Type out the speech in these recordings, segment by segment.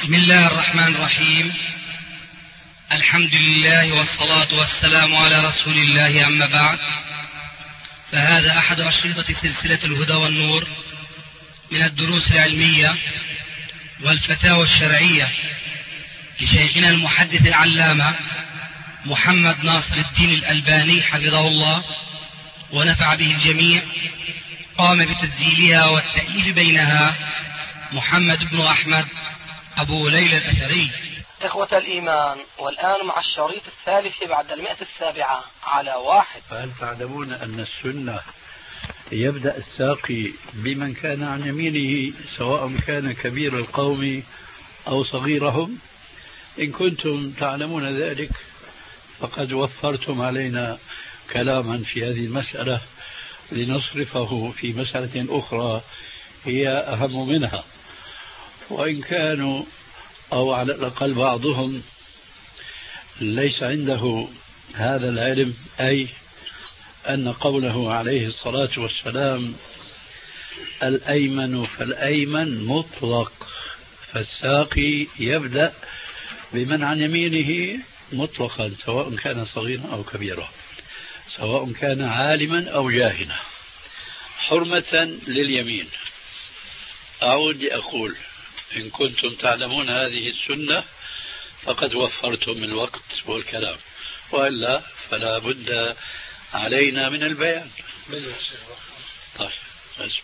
بسم الله الرحمن الرحيم. الحمد لله والصلاة والسلام على رسول الله، أما بعد، فهذا أحد أشرطة سلسلة الهدى والنور من الدروس العلمية والفتاوى الشرعية لشيخنا المحدث العلامة محمد ناصر الدين الألباني حفظه الله ونفع به الجميع. قام بتسجيلها والتأليف بينها محمد بن أحمد أبو ليلى الأثري. إخوة الإيمان، والآن مع الشريط الثالث بعد 107 على 1. فهل تعلمون أن السنة يبدأ الساقي بمن كان عن يمينه سواء كان كبير القوم أو صغيرهم؟ إن كنتم تعلمون ذلك فقد وفرتم علينا كلاما في هذه المسألة لنصرفه في مسألة أخرى هي أهم منها. وإن كانوا أو على الأقل بعضهم ليس عنده هذا العلم، أي أن قوله عليه الصلاة والسلام الأيمن فالأيمن مطلق، فالساقي يبدأ بمن عن يمينه مطلقا سواء كان صغيرا أو كبيرا، سواء كان عالما أو جاهلا، حرمة لليمين. أعود لأقول إن كنتم تعلمون هذه السنة فقد وفرتم الوقت والكلام، وإلا فلا بد علينا من البيان. طيب، بسم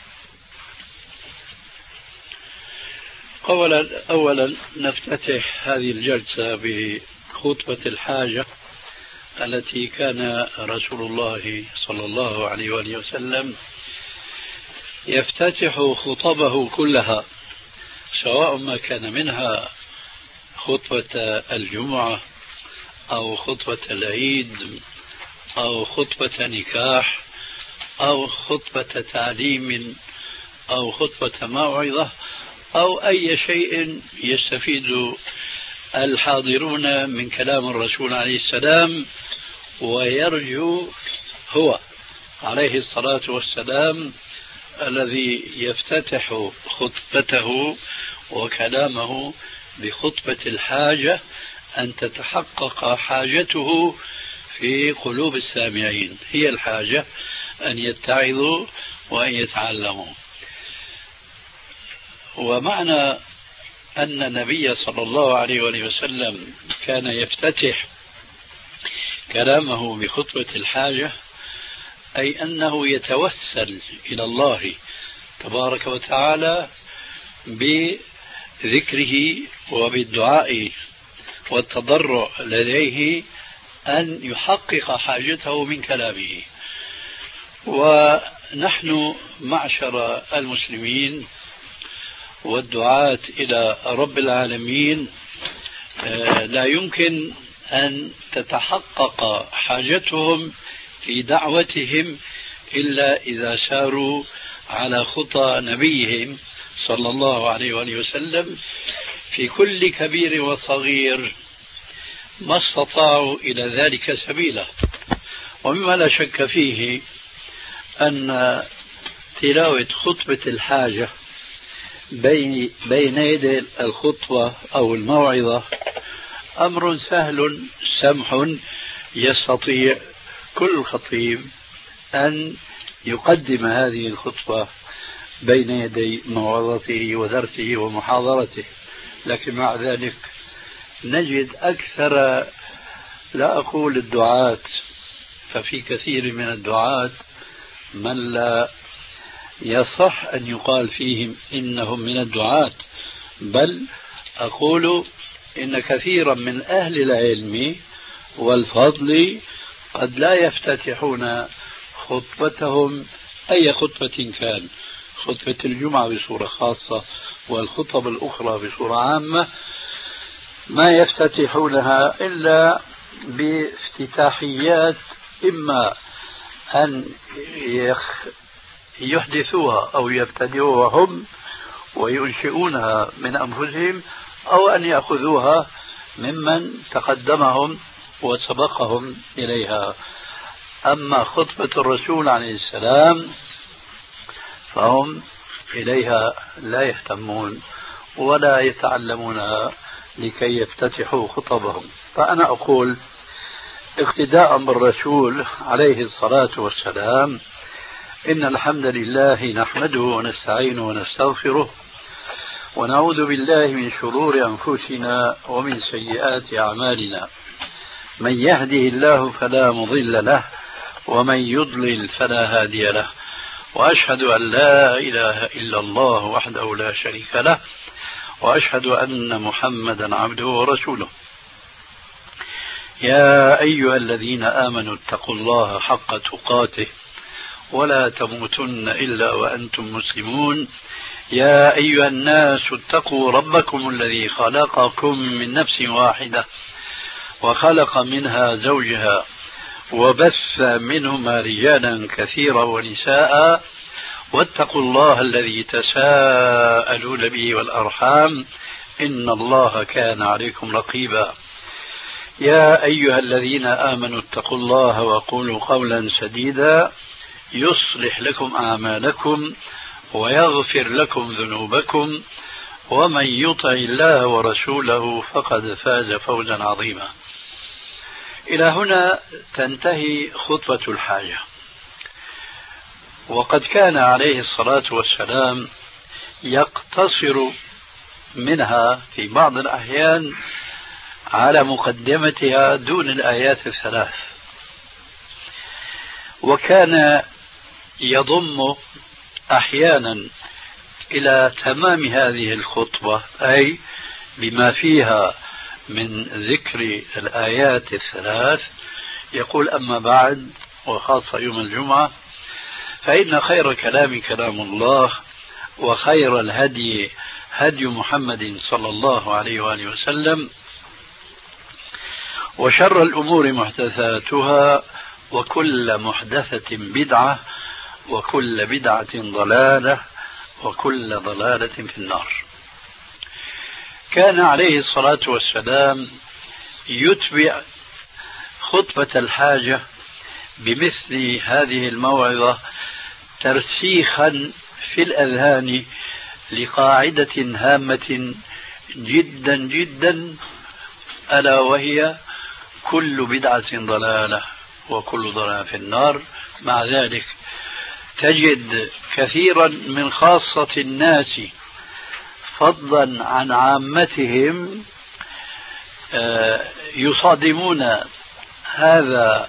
الله. أولا نفتتح هذه الجلسة بخطبة الحاجة التي كان رسول الله صلى الله عليه وآله وسلم يفتتح خطبه كلها، سواء ما كان منها خطبة الجمعة أو خطبة العيد أو خطبة نكاح أو خطبة تعليم أو خطبة موعظة أو أي شيء يستفيد الحاضرون من كلام الرسول عليه السلام، ويرجو هو عليه الصلاة والسلام الذي يفتتح خطبته وكلامه بخطبة الحاجة أن تتحقق حاجته في قلوب السامعين. هي الحاجة أن يتعظوا وأن يتعلموا. ومعنى أن النبي صلى الله عليه وسلم كان يفتتح كلامه بخطبة الحاجة أي أنه يتوسل إلى الله تبارك وتعالى بذكره وبالدعاء والتضرع لديه أن يحقق حاجته من كلامه. ونحن معشر المسلمين والدعاة إلى رب العالمين لا يمكن أن تتحقق حاجتهم في دعوتهم إلا إذا ساروا على خطى نبيهم صلى الله عليه وآله وسلم في كل كبير وصغير ما استطاعوا إلى ذلك سبيلا. ومما لا شك فيه أن تلاوة خطبة الحاجة بين يدي الخطبة أو الموعظة أمر سهل سمح، يستطيع كل خطيب أن يقدم هذه الخطبة بين يدي موعظته ودرسه ومحاضرته. لكن مع ذلك نجد أكثر، لا أقول الدعاة، ففي كثير من الدعاة من لا يصح أن يقال فيهم إنهم من الدعاة، بل أقول إن كثيرا من أهل العلم والفضل قد لا يفتتحون خطبتهم أي خطبة كان، خطبة الجمعة بصورة خاصة والخطب الأخرى بصورة عامة، ما يفتتحونها إلا بافتتاحيات إما أن يحدثوها أو يبتدئوها هم وينشئونها من أنفسهم، أو أن يأخذوها ممن تقدمهم وسبقهم إليها. أما خطبة الرسول عليه السلام فهم إليها لا يهتمون ولا يتعلمونها لكي يفتتحوا خطبهم. فأنا أقول اقتداء بالرسول عليه الصلاة والسلام إن الحمد لله نحمده ونستعينه ونستغفره ونعوذ بالله من شرور أنفسنا ومن سيئات أعمالنا. من يهده الله فلا مضل له ومن يضلل فلا هادي له، وأشهد أن لا إله إلا الله وحده لا شريك له، وأشهد أن محمدا عبده ورسوله. يا أيها الذين آمنوا اتقوا الله حق تقاته ولا تموتن إلا وأنتم مسلمون. يا أيها الناس اتقوا ربكم الذي خلقكم من نفس واحدة وخلق منها زوجها وبث منهما رجالا كثيرا ونساء، واتقوا الله الذي تساءلون به والأرحام إن الله كان عليكم رقيبا. يا أيها الذين آمنوا اتقوا الله وقولوا قولا سديدا يصلح لكم أعمالكم ويغفر لكم ذنوبكم، ومن يطع الله ورسوله فقد فاز فوزا عظيما. إلى هنا تنتهي خطبة الحاجة. وقد كان عليه الصلاة والسلام يقتصر منها في بعض الأحيان على مقدمتها دون الآيات الثلاث، وكان يضم أحيانا إلى تمام هذه الخطبة أي بما فيها من ذكر الآيات الثلاث يقول: أما بعد، وخاصة يوم الجمعة، فإن خير كلام كلام الله، وخير الهدي هدي محمد صلى الله عليه وآله وسلم، وشر الأمور محدثاتها، وكل محدثة بدعة، وكل بدعة ضلالة، وكل ضلالة في النار. كان عليه الصلاة والسلام يتبع خطبة الحاجة بمثل هذه الموعظة ترسيخا في الأذهان لقاعدة هامة جدا جدا، ألا وهي: كل بدعة ضلالة وكل ضلالة في النار. مع ذلك تجد كثيرا من خاصة الناس فضلا عن عامتهم يصادمون هذا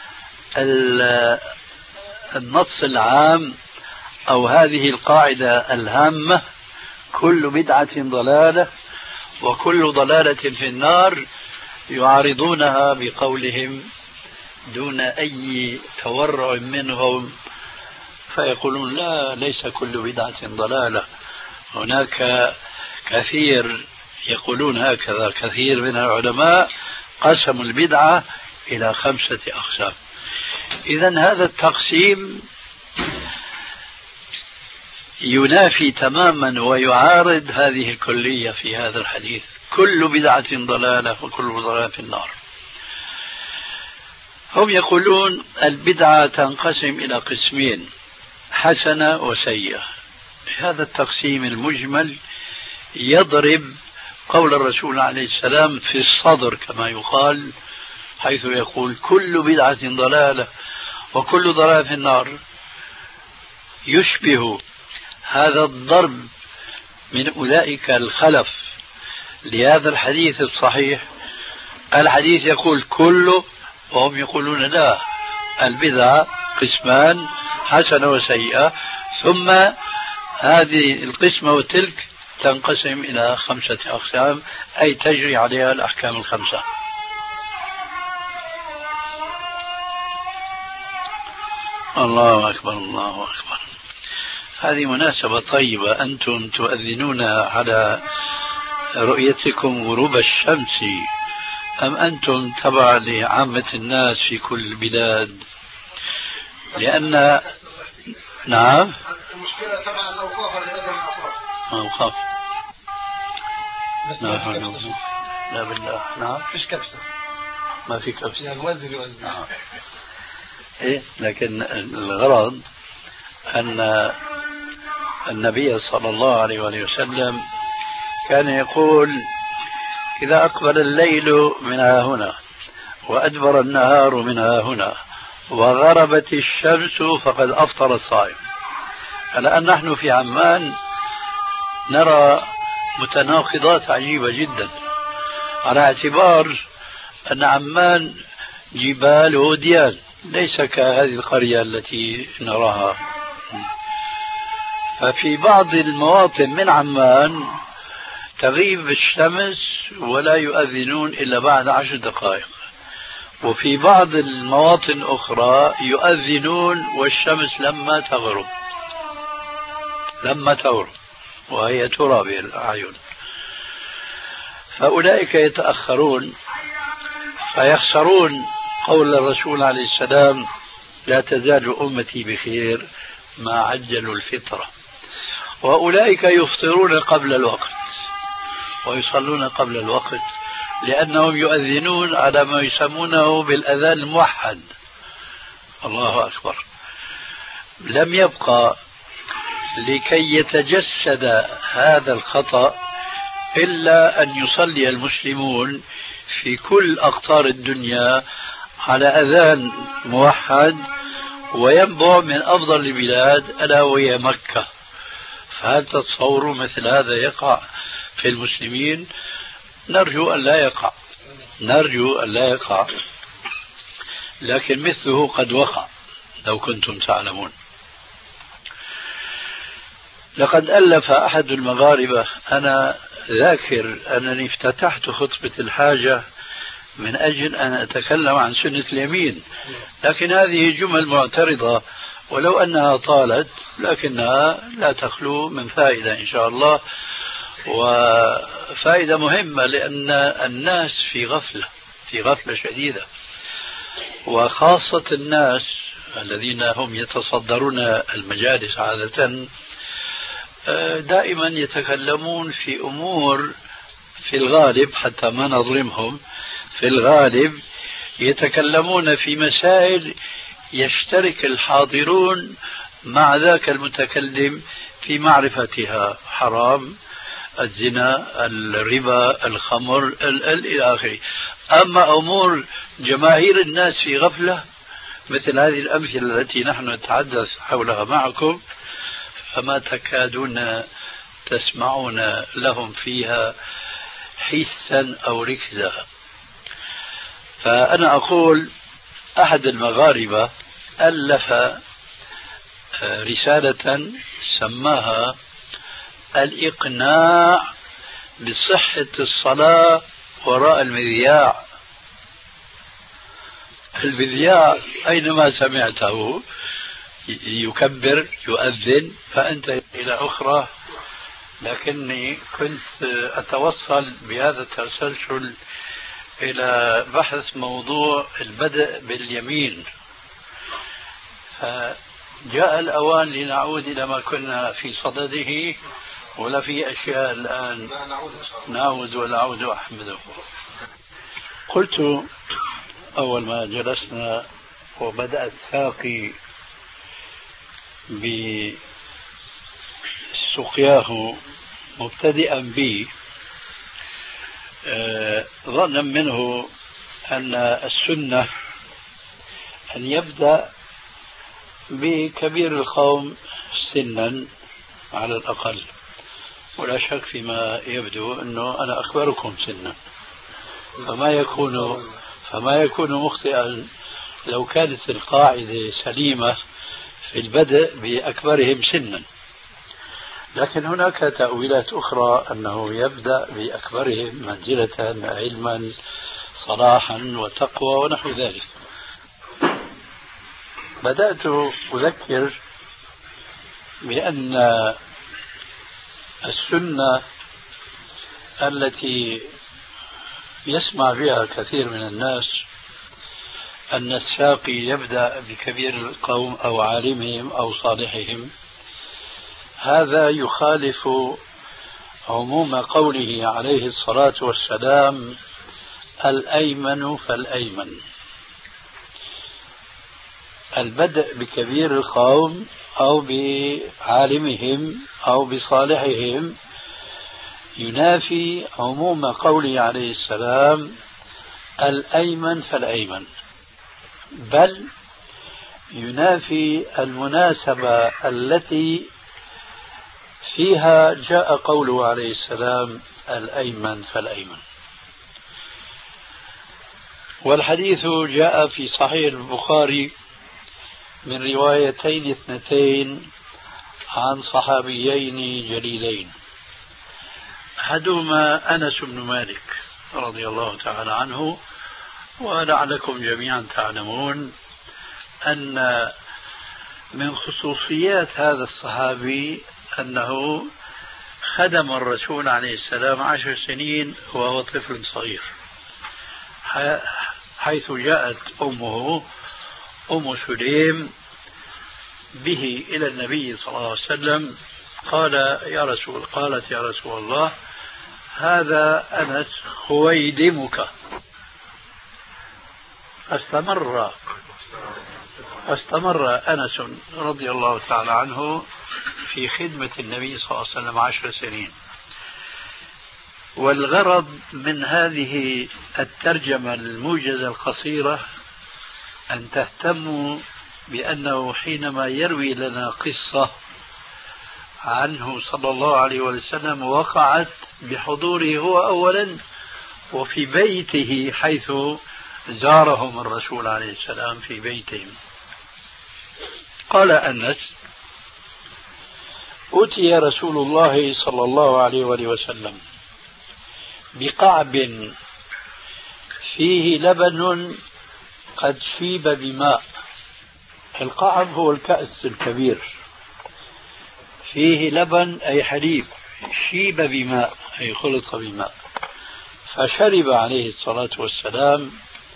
النص العام أو هذه القاعدة الهامة: كل بدعة ضلالة وكل ضلالة في النار، يعارضونها بقولهم دون أي تورع منهم، فيقولون: لا، ليس كل بدعة ضلالة. هناك كثير يقولون هكذا، كثير من العلماء قسموا البدعة إلى 5 أقسام. إذن هذا التقسيم ينافي تماما ويعارض هذه الكلية في هذا الحديث: كل بدعة ضلالة وكل ضلالة في النار. هم يقولون البدعة تنقسم إلى قسمين: حسنة وسيئة. هذا التقسيم المجمل يضرب قول الرسول عليه السلام في الصدر كما يقال، حيث يقول: كل بدعة ضلالة وكل ضلالة في النار. يشبه هذا الضرب من أولئك الخلف لهذا الحديث الصحيح. الحديث يقول كله، وهم يقولون لا، البدعة قسمان: حسنة وسيئة، ثم هذه القسمة وتلك تنقسم إلى 5 أقسام، أي تجري عليها الأحكام 5. الله أكبر، الله أكبر. هذه مناسبة طيبة، أنتم تؤذنون على رؤيتكم غروب الشمس، أم أنتم تبع لعامة الناس في كل البلاد؟ لأن نعم، المشكلة تبع الأوقاف أوقاف. لا بالله. نعم، فيش كبسة، ما في كبسة، يعني المؤذن يؤذن. إيه، لكن الغرض أن النبي صلى الله عليه وسلم كان يقول إذا أقبل الليل من هنا وأدبر النهار من هنا وغربت الشمس فقد أفطر الصائم. الآن نحن في عمان نرى متناقضات عجيبة جدا، على اعتبار أن عمان جبال وديان، ليس كهذه القرية التي نراها. ففي بعض المواطن من عمان تغيب الشمس ولا يؤذنون إلا بعد 10 دقائق، وفي بعض المواطن أخرى يؤذنون والشمس لما تغرب وهي ترى بالأعين. فأولئك يتأخرون فيخسرون قول الرسول عليه السلام: لا تزال أمتي بخير ما عجلوا الفطرة. وأولئك يفطرون قبل الوقت ويصلون قبل الوقت، لأنهم يؤذنون على ما يسمونه بالأذان الموحد. الله أكبر. لم يبقى لكي يتجسد هذا الخطأ إلا أن يصلي المسلمون في كل أقطار الدنيا على أذان موحد وينبع من أفضل البلاد ألا وهي مكة. فهل تتصوروا مثل هذا يقع في المسلمين؟ نرجو أن لا يقع، لكن مثله قد وقع لو كنتم تعلمون. لقد ألف أحد المغاربة، أنا ذاكر أنني افتتحت خطبة الحاجة من أجل أن أتكلم عن سنة اليمين، لكن هذه جمل معترضة ولو أنها طالت لكنها لا تخلو من فائدة إن شاء الله، وفائدة مهمة، لأن الناس في غفلة شديدة، وخاصة الناس الذين هم يتصدرون المجالس عادة دائما يتكلمون في أمور في الغالب، حتى ما نظلمهم، في الغالب يتكلمون في مسائل يشترك الحاضرون مع ذاك المتكلم في معرفتها: حرام، الزنا، الربا، الخمر، إلى آخره. أما أمور جماهير الناس في غفلة مثل هذه الأمثلة التي نحن نتحدث حولها معكم، فما تكادون تسمعون لهم فيها حسا أو ركزا. فأنا أقول أحد المغاربة ألف رسالة سماها الإقناع بصحة الصلاة وراء المذياع. المذياع أينما سمعته يكبر يؤذن فأنت إلى أخرى، لكني كنت أتوصل بهذا التسلسل إلى بحث موضوع البدء باليمين. فجاء الأوان لنعود إلى ما كنا في صدده، ولا في أشياء الآن نعود ونعود أحمده. قلت أول ما جلسنا وبدأ الساقي بسقياه مبتدئا بي ظنا منه أن السنة أن يبدأ بكبير القوم سنا على الأقل، ولا شك فيما يبدو أنه أنا أكبركم سنا، فما يكون مخطئا لو كانت القاعدة سليمة في البدء بأكبرهم سنا. لكن هناك تأويلات أخرى أنه يبدأ بأكبرهم منزلة علما صلاحا وتقوى ونحو ذلك. بدأت أذكر بأن السنة التي يسمع بها كثير من الناس أن الساقي يبدأ بكبير القوم أو عالمهم أو صالحهم، هذا يخالف عموم قوله عليه الصلاة والسلام: الأيمن فالأيمن. البدء بكبير القوم أو بعالمهم أو بصالحهم ينافي عموم قوله عليه السلام الأيمن فالأيمن، بل ينافي المناسبة التي فيها جاء قوله عليه السلام الأيمن فالأيمن. والحديث جاء في صحيح البخاري من روايتين اثنتين عن صحابيين جليلين، أحدهما أنس بن مالك رضي الله تعالى عنه، ولعلكم جميعا تعلمون أن من خصوصيات هذا الصحابي أنه خدم الرسول عليه السلام 10 سنين وهو طفل صغير، حيث جاءت أمه أم سليم به إلى النبي صلى الله عليه وسلم قالت يا رسول الله هذا أنس خويدمك. فاستمر أنس رضي الله تعالى عنه في خدمة النبي صلى الله عليه وسلم 10 سنين. والغرض من هذه الترجمة الموجزة القصيرة أن تهتموا بأنه حينما يروي لنا قصة عنه صلى الله عليه وسلم وقعت بحضوره هو أولا وفي بيته، حيث زارهم الرسول عليه السلام في بيتهم. قال أنس: أتي رسول الله صلى الله عليه وسلم بقعب فيه لبن قد شيب بماء. القعب هو الكأس الكبير، فيه لبن أي حليب، شيب بماء أي خلط بماء. فشرب عليه الصلاة والسلام،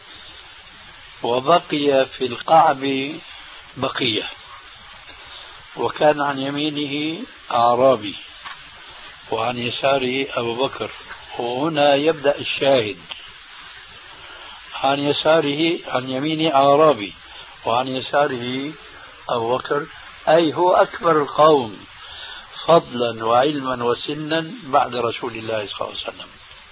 وبقي في القعب بقية، وكان عن يمينه أعرابي وعن يساره أبو بكر. وهنا يبدأ الشاهد: عن يساره، عن يمينه أعرابي وعن يساره أبو بكر، أي هو أكبر القوم فضلا وعلما وسنا بعد رسول الله صلى الله عليه وسلم.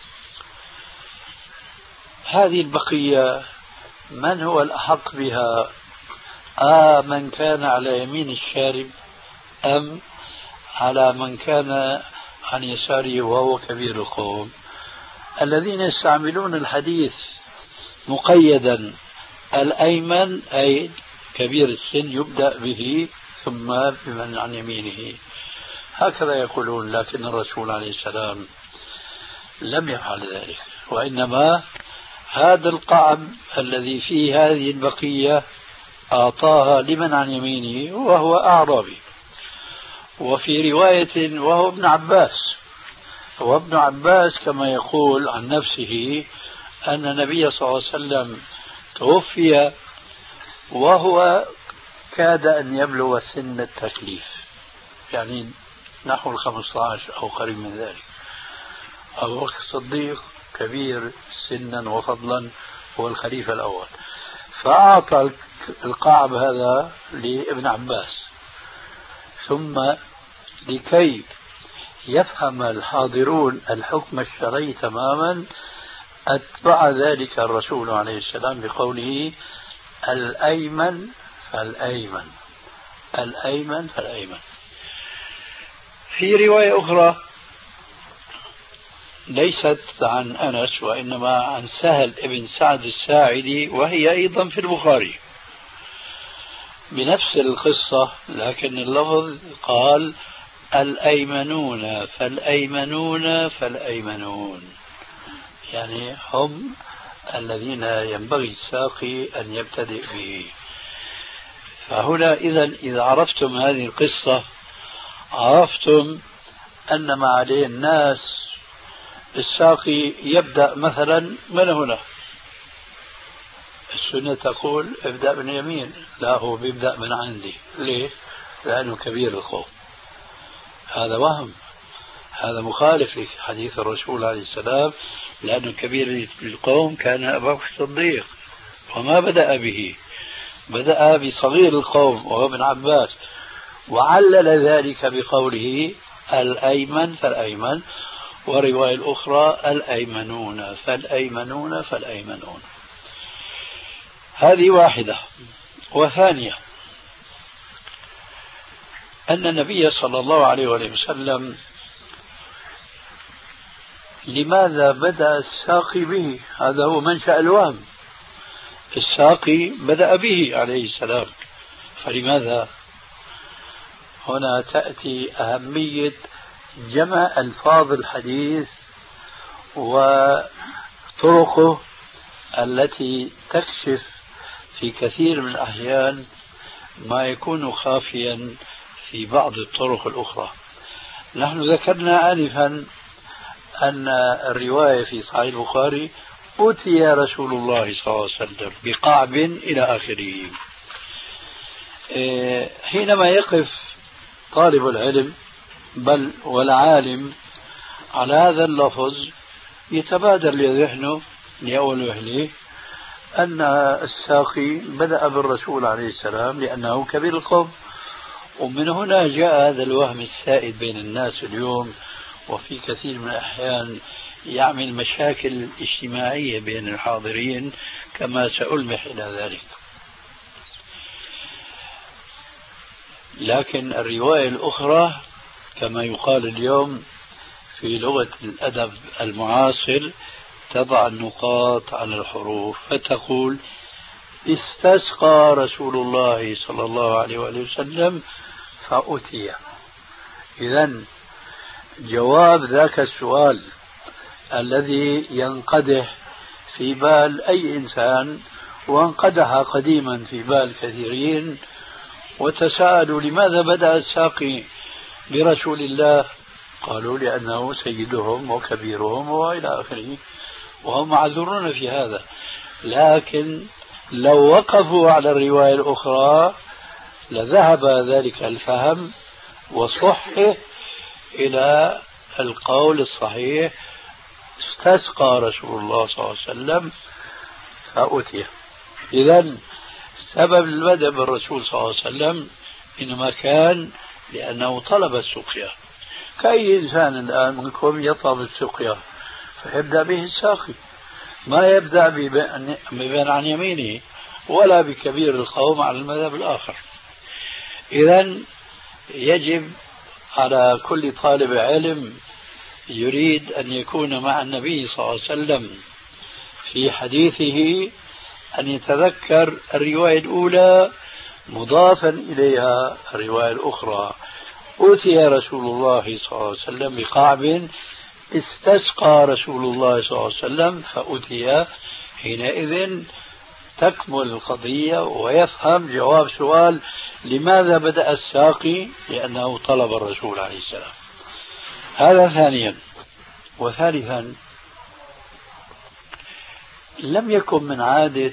هذه البقية من هو الأحق بها؟ من كان على يمين الشارب أم على من كان عن يساره وهو كبير القوم؟ الذين يستعملون الحديث مقيدا الأيمن أي كبير السن يبدأ به ثم بمن عن يمينه، هكذا يقولون. لكن الرسول عليه السلام لم يفعل ذلك، وإنما هذا القعب الذي فيه هذه البقية أعطاها لمن عن يمينه وهو أعرابي. وفي رواية وهو ابن عباس، وابن عباس كما يقول عن نفسه أن النبي صلى الله عليه وسلم توفي وهو كاد أن يبلغ سن التكليف، يعني نحو 15 أو قريب من ذلك. أبو بكر الصديق كبير سنا وفضلا، هو الخليفة الأول، فأعطى القعب هذا لابن عباس. ثم لكي يفهم الحاضرون الحكم الشرعي تماما أتبع ذلك الرسول عليه السلام بقوله الأيمن فالأيمن، الأيمن فالأيمن. في رواية أخرى ليست عن أنس وإنما عن سهل بن سعد الساعدي، وهي أيضا في البخاري بنفس القصة، لكن اللفظ قال الأيمنون فالأيمنون فالأيمنون، يعني هم الذين ينبغي الساقي أن يبتدئ به. فهنا إذا عرفتم هذه القصة عرفتم أن ما عليه الناس الساقي يبدأ مثلا من هنا. السنة تقول ابدأ من يمين، لا هو بيبدأ من عندي. ليه؟ لأنه كبير القوم. هذا وهم، هذا مخالف لحديث الرسول عليه السلام، لأنه كبير القوم كان أبو بكر الصديق، وما بدأ به، بدأ بصغير القوم وهو ابن عباس، وعلل ذلك بقوله الأيمن فالأيمن. ورواية الأخرى الأيمنون فالأيمنون فالأيمنون. هذه واحدة. وثانية أن النبي صلى الله عليه وسلم لماذا بدأ الساقي به؟ هذا هو منشأ الوهم. الساقي بدأ به عليه السلام، فلماذا؟ هنا تأتي أهمية جمع ألفاظ الحديث وطرقه التي تكشف في كثير من الأحيان ما يكون خافيا في بعض الطرق الأخرى. نحن ذكرنا آنفا أن الرواية في صحيح البخاري أتي رسول الله صلى الله عليه وسلم بقعب إلى آخره. حينما يقف طالب العلم بل والعالم على هذا اللفظ يتبادر لذهنه لأول وهله أن الساقي بدأ بالرسول عليه السلام لأنه كبير القوم. ومن هنا جاء هذا الوهم السائد بين الناس اليوم، وفي كثير من الأحيان يعمل مشاكل اجتماعية بين الحاضرين كما سألمح إلى ذلك. لكن الرواية الأخرى كما يقال اليوم في لغة الأدب المعاصر تضع النقاط على الحروف فتقول استسقى رسول الله صلى الله عليه وسلم فأتي. إذن جواب ذاك السؤال الذي ينقدح في بال أي إنسان وانقدح قديما في بال كثيرين وتساءلوا لماذا بدأ الساقي برسول الله؟ قالوا لأنه سيدهم وكبيرهم وإلى آخره، وهم معذورون في هذا. لكن لو وقفوا على الرواية الأخرى لذهب ذلك الفهم وصحه إلى القول الصحيح استسقى رسول الله صلى الله عليه وسلم فأتي. إذن سبب البدء بالرسول صلى الله عليه وسلم إنما كان لأنه طلب السقيا، كأي إنسان الآن منكم يطلب السقيا فيبدأ به الساقي، ما يبدأ بمن عن يمينه ولا بكبير القوم على المذهب الآخر. إذن يجب على كل طالب علم يريد أن يكون مع النبي صلى الله عليه وسلم في حديثه أن يتذكر الرواية الأولى مضافا إليها الرواية الأخرى. أتي رسول الله صلى الله عليه وسلم بقعب استسقى رسول الله صلى الله عليه وسلم فأتي. حينئذ تكمل القضية ويفهم جواب سؤال لماذا بدأ الساقي؟ لأنه طلب الرسول عليه السلام. هذا ثانيا. وثالثا لم يكن من عادة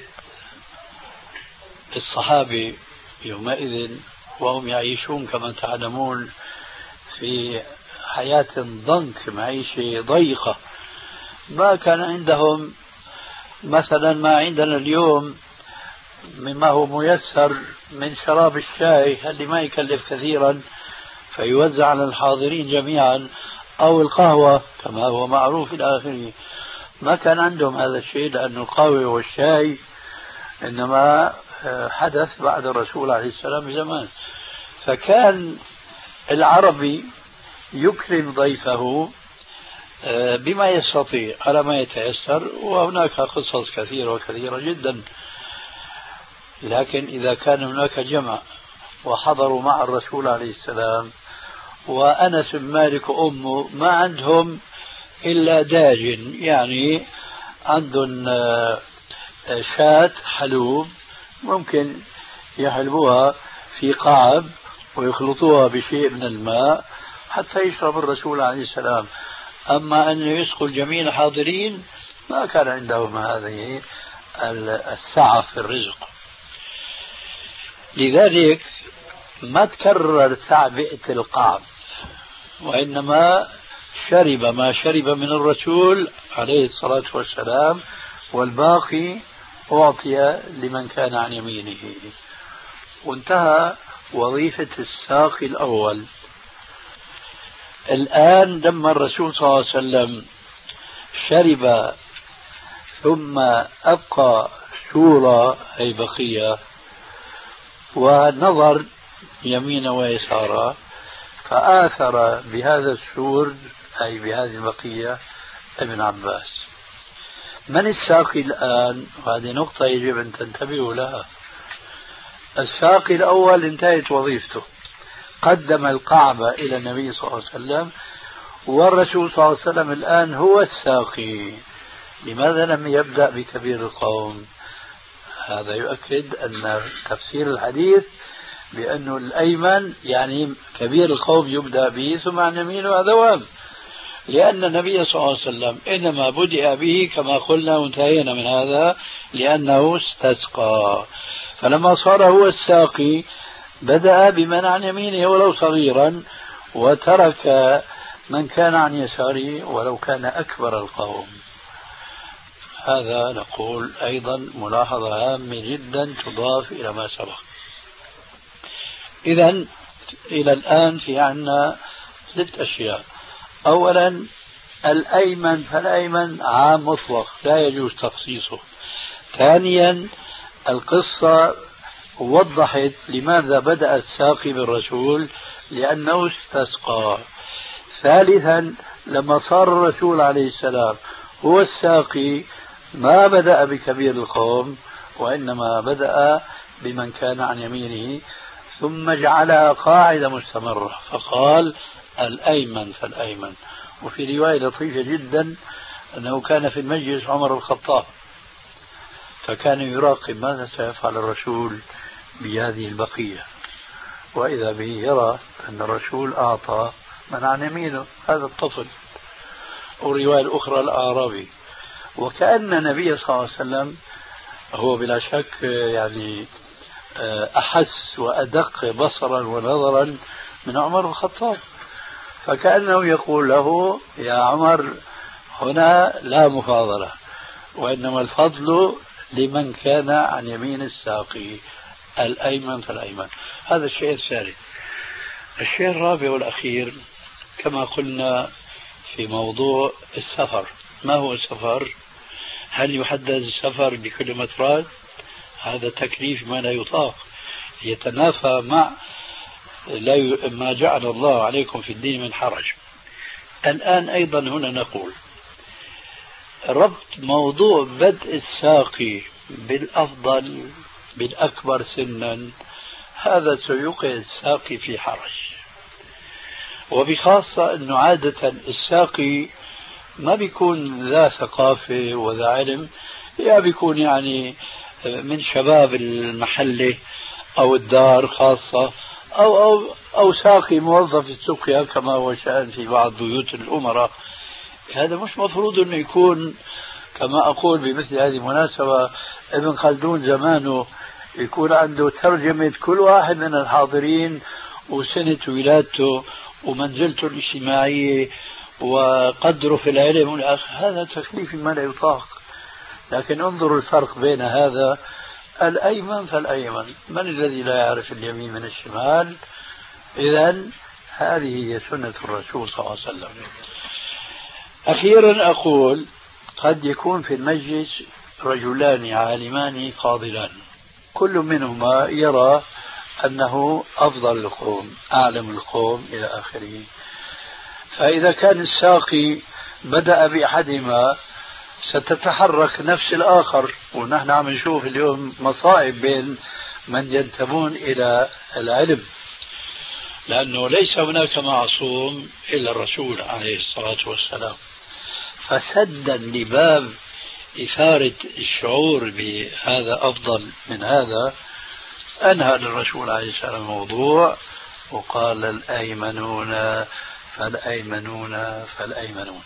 الصحابة يومئذ وهم يعيشون كما تعلمون في حياة ضنك، معيشة ضيقة، ما كان عندهم مثلا ما عندنا اليوم مما هو ميسر من شراب الشاي اللي ما يكلف كثيرا فيوزع على الحاضرين جميعا، أو القهوة كما هو معروف إلى آخره. ما كان عندهم هذا الشيء لأن القهوة والشاي إنما حدث بعد الرسول عليه السلام بزمان. فكان العربي يكرم ضيفه بما يستطيع على ما يتيسر، وهناك قصص كثيرة وكثيرة جدا. لكن إذا كان هناك جمع وحضروا مع الرسول عليه السلام وأنس بن مالك وأمه ما عندهم إلا داجن، يعني عندهم شاة حلوب ممكن يحلبوها في قعب ويخلطوها بشيء من الماء حتى يشرب الرسول عليه السلام. أما أن يسقوا الجميع الحاضرين ما كان عندهم هذه السعة في الرزق. لذلك ما تكرر تعبئة القعب، وإنما شرب ما شرب من الرسول عليه الصلاة والسلام، والباقي أعطي لمن كان عن يمينه. وانتهى وظيفة الساقي الأول. الآن لما الرسول صلى الله عليه وسلم شرب ثم أبقى شورى أي بقية ونظر يمين ويسارا فآثر بهذا السور أي بهذه البقية ابن عباس. من الساقي الآن؟ وهذه نقطة يجب أن تنتبهوا لها. الساقي الأول انتهت وظيفته، قدم القعبة إلى النبي صلى الله عليه وسلم، والرسول صلى الله عليه وسلم الآن هو الساقي. لماذا لم يبدأ بكبير القوم؟ هذا يؤكد أن تفسير الحديث بأنه الأيمن يعني كبير القوم يبدأ به ثم عن يمينه، هذا وهم، لأن النبي صلى الله عليه وسلم إنما بدأ به كما قلنا وانتهينا من هذا لأنه استسقى، فلما صار هو الساقي بدأ بمن عن يمينه ولو صغيرا وترك من كان عن يساره ولو كان أكبر القوم. هذا نقول أيضا ملاحظة هامة جدا تضاف إلى ما سبق. إذا إلى الآن في عنا 3 أشياء. أولا الأيمن فالأيمن عام مطلق لا يجوز تخصيصه. ثانيا القصة وضحت لماذا بدأ الساقي بالرسول لأنه استسقى. ثالثا لما صار الرسول عليه السلام هو الساقي ما بدأ بكبير القوم وإنما بدأ بمن كان عن يمينه ثم جعلها قاعدة مستمرة فقال الأيمن فالأيمن. وفي رواية لطيفة جدا أنه كان في المجلس عمر الخطاب فكان يراقب ماذا سيفعل الرسول بهذه البقية، وإذا به يرى أن الرسول أعطى من عن يمينه هذا الطفل، والرواية الأخرى الأعرابي. وكأن النبي صلى الله عليه وسلم هو بلا شك يعني أحس وأدق بصرا ونظرا من عمر الخطاب، فكأنه يقول له يا عمر هنا لا مفاضلة وإنما الفضل لمن كان عن يمين الساقي الأيمن فالأيمن. هذا الشيء الثالث. الشيء الرابع والأخير كما قلنا في موضوع السفر. ما هو السفر؟ هل يحدد السفر بكل مترات؟ هذا تكليف ما لا يطاق، يتنافى مع ما جعل الله عليكم في الدين من حرج. الآن أيضا هنا نقول ربط موضوع بدء الساقي بالأفضل بالأكبر سنا هذا سيوقع الساقي في حرج، وبخاصة أنه عادة الساقي ما بيكون ذا ثقافة وذا علم، يا بيكون يعني من شباب المحلة أو الدار خاصة أو ساقي موظف السقيا كما هو شأن في بعض بيوت الأمراء. هذا مش مفروض أنه يكون كما أقول بمثل هذه المناسبة ابن خلدون زمانه يكون عنده ترجمة كل واحد من الحاضرين وسنة ولادته ومنزلته الاجتماعية وقدره في العلم والآخر. هذا تكليف ما لا يطاق. لكن انظروا الفرق بين هذا الأيمن فالأيمن، من الذي لا يعرف اليمين من الشمال؟ إذن هذه هي سنة الرسول صلى الله عليه وسلم. أخيرا أقول قد يكون في المجلس رجلان عالمان فاضلان كل منهما يرى أنه أفضل القوم أعلم القوم إلى آخره، فإذا كان الساقي بدأ بأحدهما ستتحرك نفس الآخر. ونحن عم نشوف اليوم مصائب بين من ينتمون إلى العلم، لأنه ليس هناك معصوم إلا الرسول عليه الصلاة والسلام. فسدا لباب إثارة الشعور بهذا أفضل من هذا أنهى للرسول عليه السلام الموضوع وقال الأيمنون فالأيمنون فالأيمنون.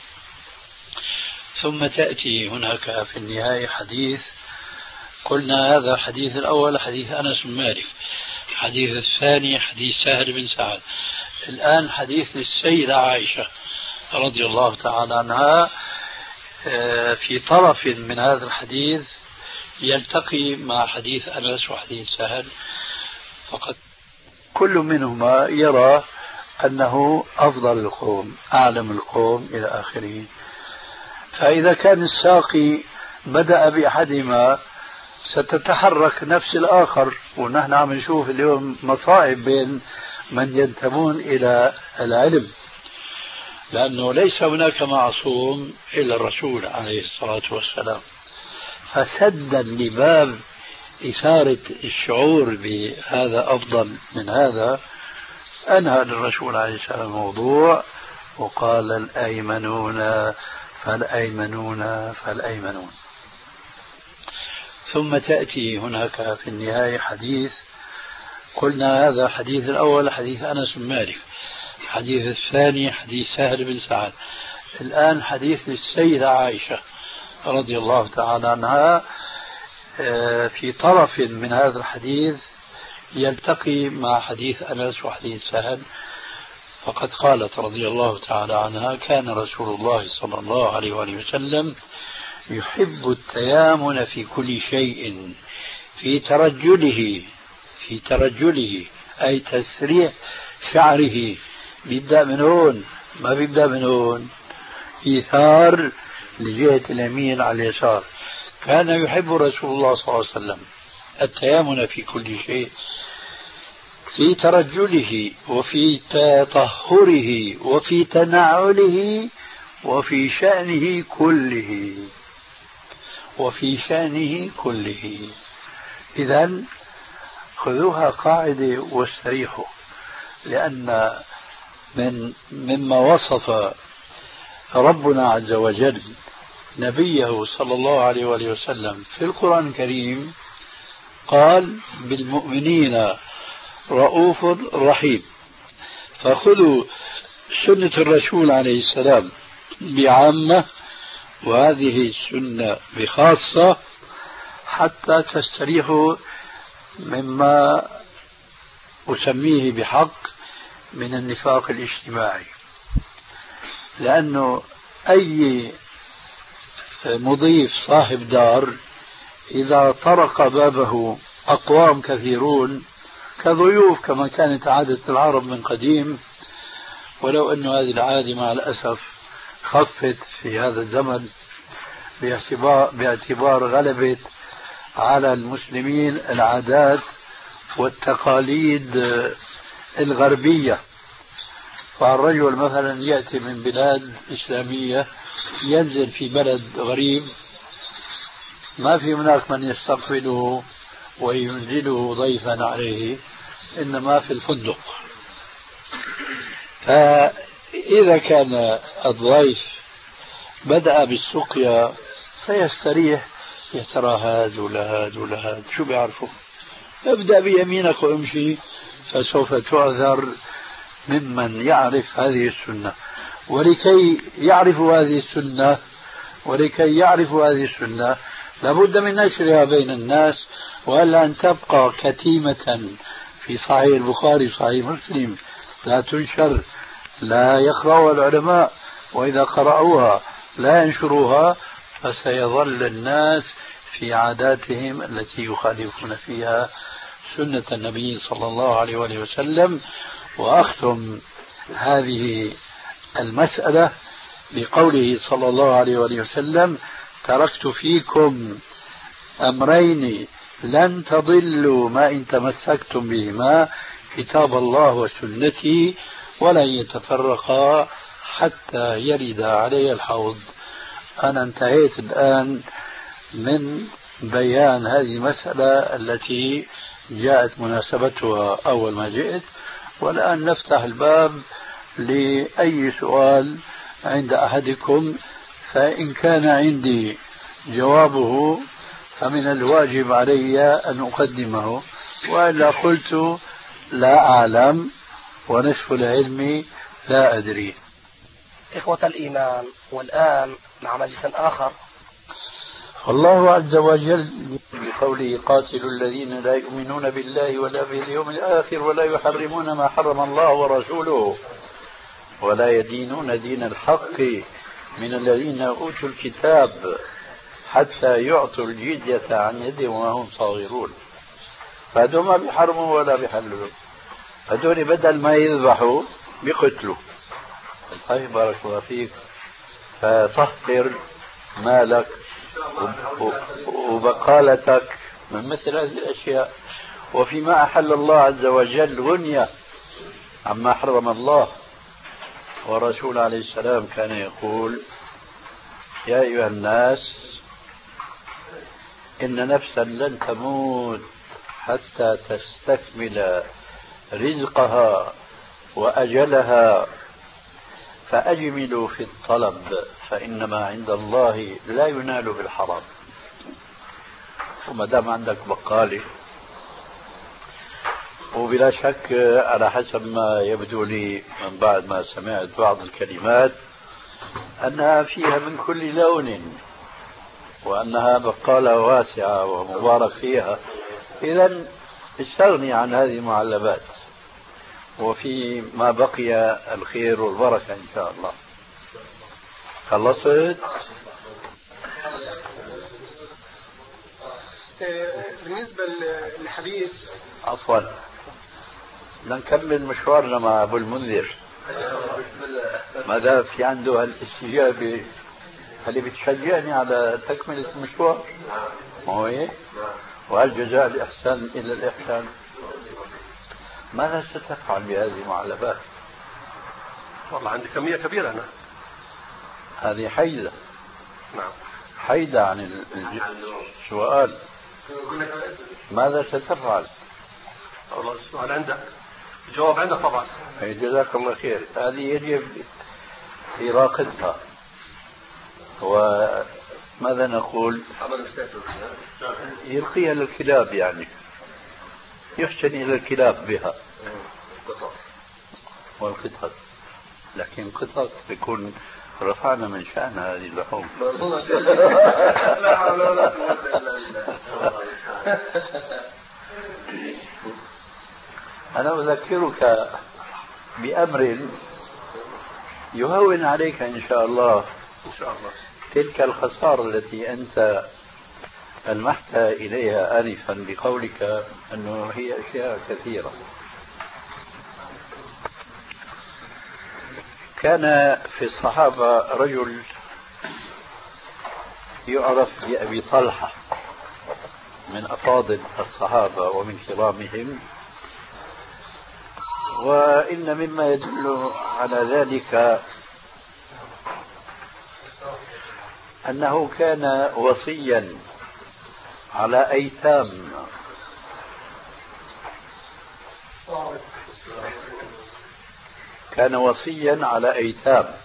ثم تأتي هناك في النهاية حديث قلنا هذا الحديث الأول حديث أنس بن مالك، الحديث الثاني حديث سهل بن سعد، الآن حديث السيدة عائشة رضي الله تعالى عنها. في طرف من هذا الحديث يلتقي مع حديث أنس وحديث سهل، فقد كل منهما يرى أنه أفضل القوم أعلم القوم إلى آخره. فإذا كان الساقي بدأ بأحدهما ستتحرك نفس الآخر، ونحن عم نشوف اليوم مصائب بين من ينتمون إلى العلم، لأنه ليس هناك معصوم إلا الرسول عليه الصلاة والسلام. فسدا لباب إثارة الشعور بهذا أفضل من هذا أنهى الرسول عليه السلام الموضوع وقال الأيمنون فالأيمنون فالأيمنون. ثم تأتي هناك في النهاية حديث، قلنا هذا حديث الأول حديث أنس بن مالك، الحديث الثاني حديث سهل بن سعد، الآن حديث السيدة عائشة رضي الله تعالى عنها. في طرف من هذا الحديث يلتقي مع حديث أنس وحديث سهل، فقد قالت رضي الله تعالى عنها كان رسول الله صلى الله عليه وآله وسلم يحب التيامن في كل شيء في ترجله أي تسريح شعره، بيبدأ من هون ما بيبدأ من هون، إيثار لجهة اليمين على اليسار. كان يحب رسول الله صلى الله عليه وسلم التيامن في كل شيء في ترجله وفي تطهره وفي تنعله وفي شأنه كله. إذن خذوها قاعدة واستريحوا، لأن مما وصف ربنا عز وجل نبيه صلى الله عليه وآله وسلم في القرآن الكريم قال بالمؤمنين رؤوف رحيم. فخذوا سنة الرسول عليه السلام بعامة وهذه السنة بخاصة حتى تستريحوا مما أسميه بحق من النفاق الاجتماعي. لأنه أي مضيف صاحب دار إذا طرق بابه أقوام كثيرون كضيوف كما كانت عادة العرب من قديم، ولو أن هذه العادة مع الأسف خفت في هذا الزمن باعتبار غلبت على المسلمين العادات والتقاليد الغربية. فالرجل مثلا يأتي من بلاد إسلامية ينزل في بلد غريب ما في هناك من يستقبله وينزله ضيفا عليه، إنما في الفندق. فإذا كان الضيف بدأ بالسقيا فيستريح، يترى هاد ولهاد ولهاد شو بيعرفوا، ابدأ بيمينك وامشي، فسوف تعذر ممن يعرف هذه السنة. ولكي يعرفوا هذه السنة لابد من نشرها بين الناس، وألا أن تبقى كتيمة في صحيح البخاري صحيح مسلم لا تنشر، لا يقرأها العلماء، وإذا قرأوها لا ينشروها، فسيظل الناس في عاداتهم التي يخالفون فيها سنة النبي صلى الله عليه وآله وسلم. وأختم هذه المسألة بقوله صلى الله عليه وآله وسلم تركت فيكم أمرين لن تضلوا ما إن تمسكتم بهما كتاب الله وسنتي ولن يتفرقا حتى يرد علي الحوض. أنا انتهيت الآن من بيان هذه المسألة التي جاءت مناسبتها أول ما جئت، والآن نفتح الباب لأي سؤال عند أحدكم، فإن كان عندي جوابه فمن الواجب علي أن أقدمه، وإلا قلت لا أعلم ونصف العلم لا أدري. إخوة الإيمان، والآن مع مجلس آخر. الله عز وجل بقوله قاتلوا الذين لا يؤمنون بالله ولا باليوم الآخر ولا يحرمون ما حرم الله ورسوله ولا يدينون دين الحق من الذين أوتوا الكتاب حتى يعطوا الجزية عن يد وما هم صاغرون. فهذول ما بيحرموا ولا بيحللوا، هذول بدل ما يذبحوا بقتله. طيب بارك الله فيك. فطهر مالك وبقالتك من مثل هذه الأشياء. وفيما أحل الله عز وجل غنية عما حرم الله. والرسول عليه السلام كان يقول: يا أيها الناس إن نفسا لن تموت حتى تستكمل رزقها وأجلها فأجملوا في الطلب فإنما عند الله لا ينال بالحرام. وما دام عندك بقالة، وبلا شك على حسب ما يبدو لي من بعد ما سمعت بعض الكلمات أنها فيها من كل لون، وأنها بقالة واسعة ومبارك فيها، إذن استغني عن هذه المعلبات، وفي ما بقي الخير والبركة إن شاء الله. خلصت؟ بالنسبة للحديث، عفوا نكمل مشوارنا مع أبو المنذر ما دام في عنده هالاستجابة اللي بتشجعني على تكملة المشوار. ما هو إيه؟ وهل جزاء الإحسان إلا الإحسان؟ ماذا ستفعل بهذه المعلبات؟ والله عندي كمية كبيرة أنا. هذه حيدة. نعم. حيدة عن السؤال. ماذا ستفعل؟ والله السؤال عندك، الجواب عندك طبعا. جزاك الله خير. هذه يجب إراقتها. وماذا نقول؟ يلقيها للكلاب، يعني يحسن إلى الكلاب بها والقطط. لكن قطط يكون رفعنا من شأن هذه اللحوم. لا حول ولا قوة إلا بالله. أنا أذكرك بأمر يهون عليك إن شاء الله تلك الخسارة التي أنت ألمحت إليها آنفا بقولك أنه هي أشياء كثيرة. كان في الصحابة رجل يعرف بأبي طلحة، من أفاضل الصحابة ومن كرامهم، وإن مما يدل على ذلك أنه كان وصيا على أيتام. كان وصيا على أيتام،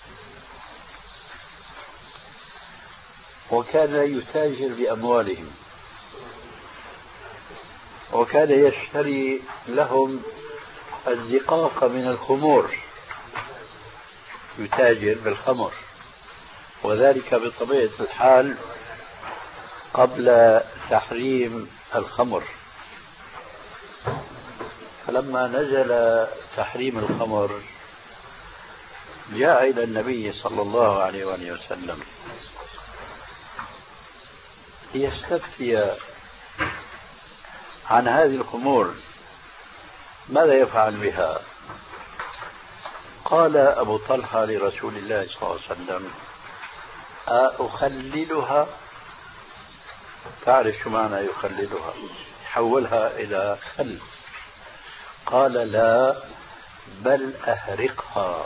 وكان يتاجر بأموالهم، وكان يشتري لهم الزقاق من الخمور، يتاجر بالخمر، وذلك بطبيعة الحال قبل تحريم الخمر. فلما نزل تحريم الخمر جاء إلى النبي صلى الله عليه وآله وسلم ليستفتي عن هذه الخمور ماذا يفعل بها. قال أبو طلحة لرسول الله صلى الله عليه وسلم: أخللها؟ تعرف شو معنى يخللها؟ يحولها إلى خل. قال: لا، بل أهرقها.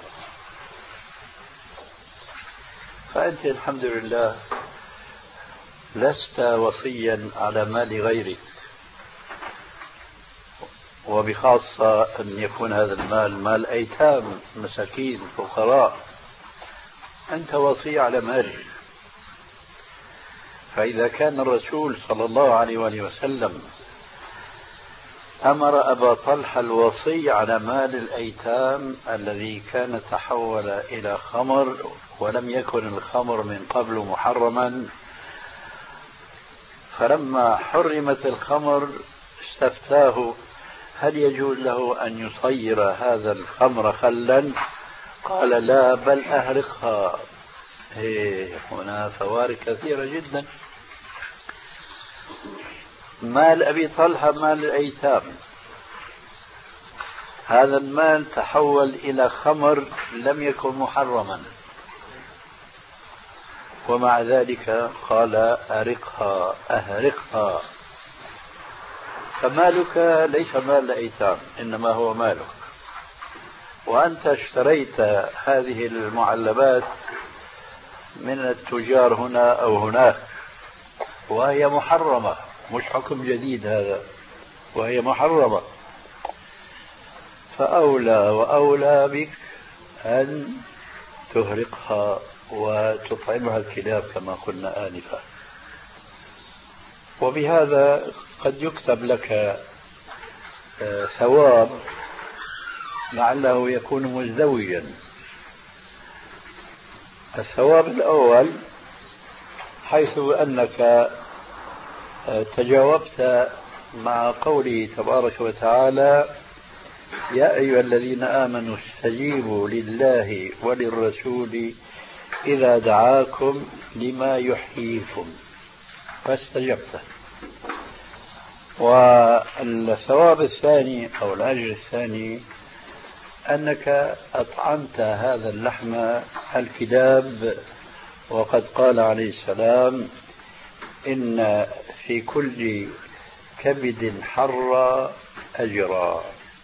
فأنت الحمد لله لست وصيا على مال غيرك، وبخاصة أن يكون هذا المال مال أيتام مساكين فقراء، أنت وصي على مالك. فإذا كان الرسول صلى الله عليه وآله وسلم أمر أبا طلحة الوصي على مال الأيتام الذي كان تحول إلى خمر، ولم يكن الخمر من قبل محرما، فلما حرمت الخمر استفتاه هل يجوز له أن يصير هذا الخمر خلا؟ قال: لا، بل أهرقها. هنا فوارق كثيرة جدا. مال أبي طلحة مال الأيتام، هذا المال تحول إلى خمر لم يكن محرما، ومع ذلك قال أرقها أهرقها. فمالك ليس مال أيتام، إنما هو مالك، وأنت اشتريت هذه المعلبات من التجار هنا أو هناك، وهي محرمة، مش حكم جديد هذا، وهي محرمة. فأولى وأولى بك أن تهرقها وتطعمها الكلاب كما قلنا آنفا. وبهذا قد يكتب لك ثواب لعله يكون مزدوجا. الثواب الأول حيث أنك تجاوبت مع قوله تبارك وتعالى: يا أيها الذين آمنوا استجيبوا لله وللرسول إذا دعاكم لما يحييكم، فاستجبت. والثواب الثاني أو الأجر الثاني أنك أطعمت هذا اللحم الكلاب، وقد قال عليه السلام: إن في كل كبد حر أجرا.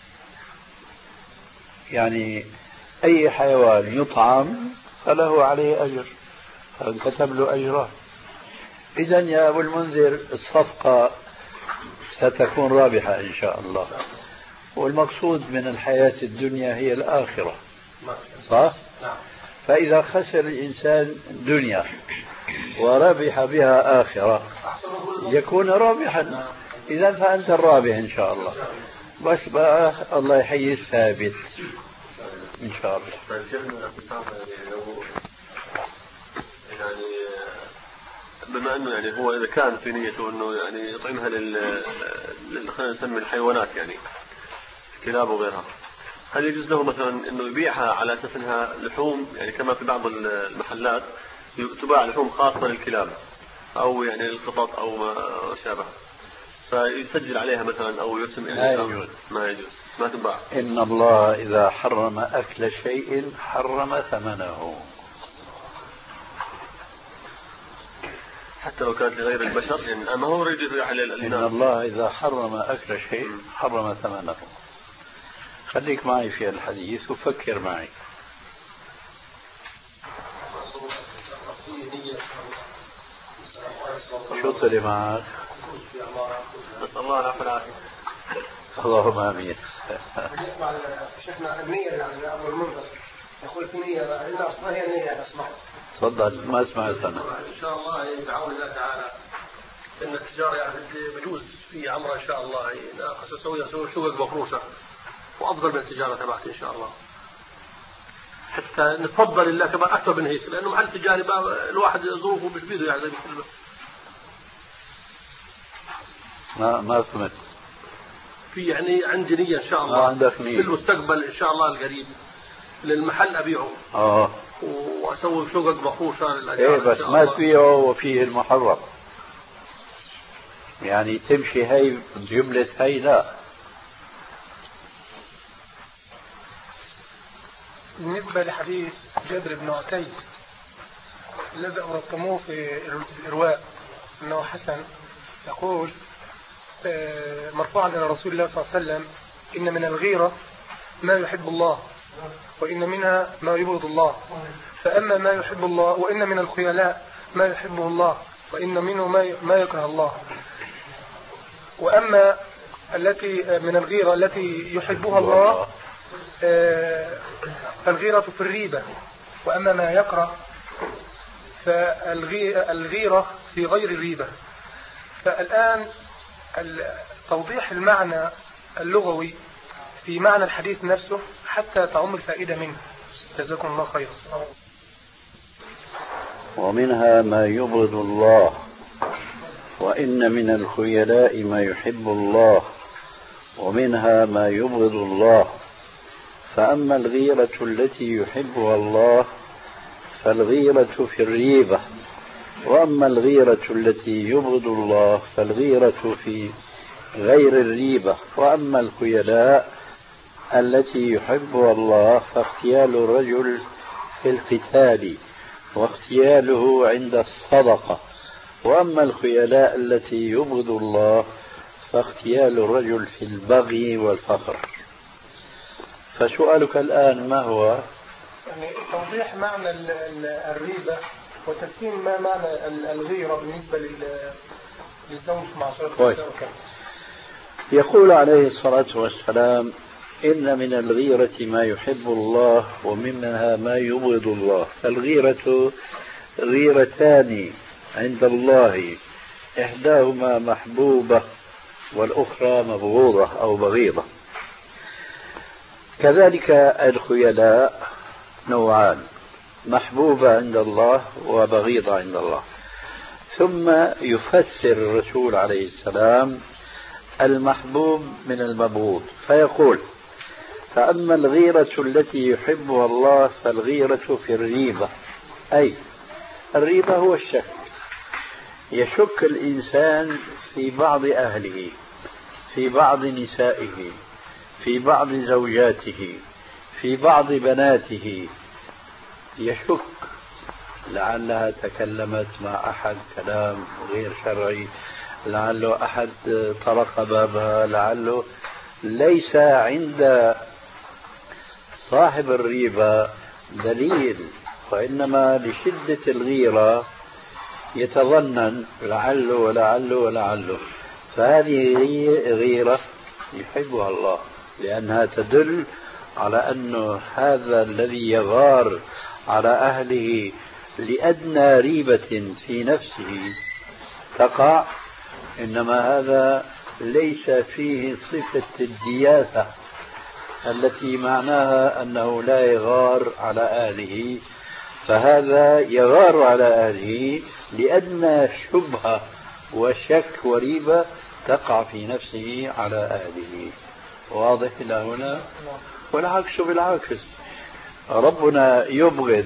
يعني أي حيوان يطعم فله عليه أجر، فانكتب له أجران. إذن يا أبو المنذر الصفقة ستكون رابحة إن شاء الله، والمقصود من الحياة الدنيا هي الآخرة، صح؟ فإذا خسر الإنسان دنيا وربح بها آخرة يكون رابحا. إذن فأنت الرابح إن شاء الله. بس بقى الله يحيي الثابت إن شاء الله. طيب شيخنا، يعني بما أنه يعني هو إذا كان في نيته أنه يعني يطعمها خلينا نسمي الحيوانات، يعني كلاب وغيرها، هل يجوز له مثلا أنه يبيعها على أساس أنها لحوم، يعني كما في بعض المحلات تباع لحوم خاصة للكلاب أو يعني القطط أو ما شابه، فيسجل عليها مثلا أو يرسم؟ لا يجوز. ما يجوز، ما تباع. إن الله إذا حرم أكل شيء حرم ثمنه، حتى لو كانت لغير البشر، يعني ما هو يريد على الناس. إن الله إذا حرم أكل شيء حرم ثمنه. خليك معي في الحديث وفكر معي. شو طلع معك؟ نسأل الله العافية والعافية. اللهم آمين. بالنسبة شيخنا النية يعني أبو المنذر يقول في نية، الناس ما هي النية أسمع؟ تفضل، ما سمعت أنا. إن شاء الله تعاون الله تعالى إن التجارة يعني بجوز في عمرة إن شاء الله، أسوي شقق مفروشة وأفضل من التجارة تبعتي إن شاء الله، حتى نتفضل الله كمان أكثر من هيك، لأنه محل تجاري الواحد ظروفه مش بيده يعني زي ما ما فهمت. في يعني عندي نية إن شاء الله عندك نية في المستقبل إن شاء الله القريب للمحل أبيعه وأسوي شقق مفروشة للأجار. إيه بس ما تبيعه وفيه المحرم، يعني تمشي هي جملة هي لا. بالنسبة لحديث جابر بن عتيق الذي أورطموه في الإرواء أنه حسن، يقول مرفوعا إلى رسول الله صلى الله عليه وسلم: إن من الغيرة ما يحب الله، وإن منها ما يبغض الله، فأما ما يحب الله، وإن من الخيلاء ما يحبه الله، وإن منه ما يكره الله، وأما التي من الغيرة التي يحبها الله فالغيرة في الريبة، وأما ما يكره فالغيرة في غير الريبة. فالآن توضيح المعنى اللغوي في معنى الحديث نفسه حتى تعم الفائدة منه. جزاكم الله خيرا. ومنها ما يبغض الله، وإن من الخيلاء ما يحب الله، ومنها ما يبغض الله، فأما الغيرة التي يحبها الله فالغيرة في الريبة، وأما الغيرة التي يبغض الله فالغيرة في غير الريبة، وأما الخيلاء التي يحبها الله فاغتيال الرجل في القتال واغتياله عند الصدقة، وأما الخيلاء التي يبغض الله فاغتيال الرجل في البغي والفخر. فسؤالك الآن ما هو؟ يعني توضيح معنى الريبة وتفهيم ما معنى الغيرة بالنسبة للزوج مع شرطه. يقول عليه الصلاة والسلام: إن من الغيرة ما يحب الله ومنها ما يبغض الله. فالغيرة غيرتان عند الله، إحداهما محبوبة والأخرى مبغوضة أو بغيضة. كذلك الخيلاء نوعان: محبوبة عند الله وبغيضة عند الله. ثم يفسر الرسول عليه السلام المحبوب من المبغوض فيقول: فأما الغيرة التي يحبها الله فالغيرة في الريبة، أي الريبة هو الشك، يشك الإنسان في بعض أهله، في بعض نسائه، في بعض زوجاته، في بعض بناته، يشك لعلها تكلمت مع أحد كلام غير شرعي، لعله أحد طرق بابها، لعله ليس عند صاحب الريبة دليل، وإنما لشدة الغيرة يتظنن لعله ولعله ولعله. فهذه غيرة يحبها الله، لأنها تدل على أن هذا الذي يغار على أهله لأدنى ريبة في نفسه تقع، إنما هذا ليس فيه صفة الدياثة التي معناها أنه لا يغار على أهله، فهذا يغار على أهله لأدنى شبهة وشك وريبة تقع في نفسه على أهله. واضح إلى هنا؟ والعكس بالعكس، ربنا يبغض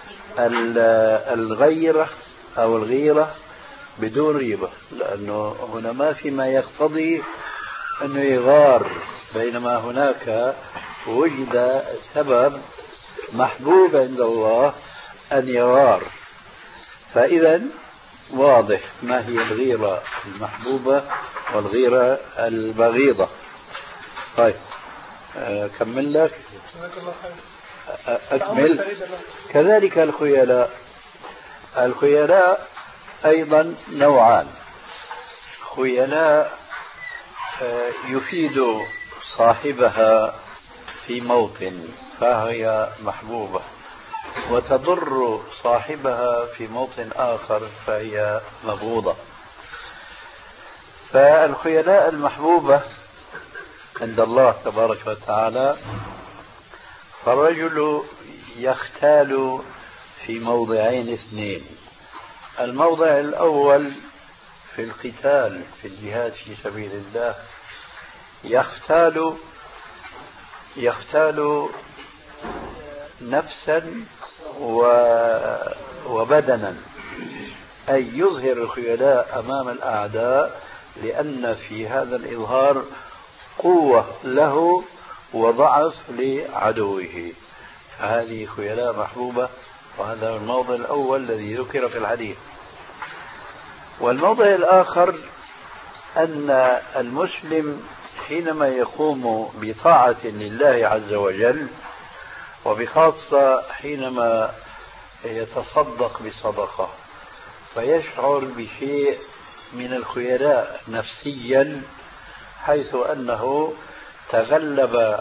الغيرة أو الغيرة بدون ريبة، لأنه هنا ما في ما يقتضي أنه يغار، بينما هناك وجد سبب محبوب عند الله أن يغار. فإذا واضح ما هي الغيرة المحبوبة والغيرة البغيضة. طيب كمل لك، أكمل. كذلك الخيلاء، الخيلاء أيضا نوعان: خيلاء يفيد صاحبها في موطن فهي محبوبة، وتضر صاحبها في موطن آخر فهي مبغوضة. فالخيلاء المحبوبة عند الله تبارك وتعالى، فالرجل يختال في موضعين اثنين: الموضع الأول في القتال في الجهاد في سبيل الله، يختال نفسا وبدنا، أي يظهر الخيلاء أمام الأعداء، لأن في هذا الإظهار قوة له وضعف لعدوه. هذه خيلاء محبوبة، وهذا الموضع الأول الذي ذكر في الحديث. والموضع الآخر أن المسلم حينما يقوم بطاعة لله عز وجل، وبخاصة حينما يتصدق بصدقة، فيشعر بشيء من الخيلاء نفسيا، حيث أنه تغلب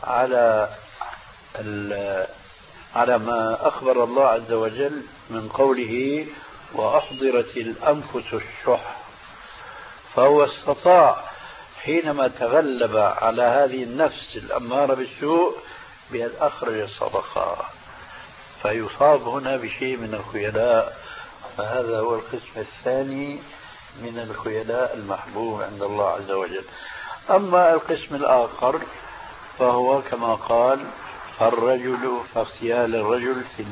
على ما أخبر الله عز وجل من قوله: وأحضرت الأنفس الشح. فهو استطاع حينما تغلب على هذه النفس الأمارة بالسوء بأن أخرج الصدقة، فيصاب هنا بشيء من الخيلاء. فهذا هو القسم الثاني من الخيلاء المحبوب عند الله عز وجل. أما القسم الآخر فهو كما قال: فالرجل فاغتيال الرجل في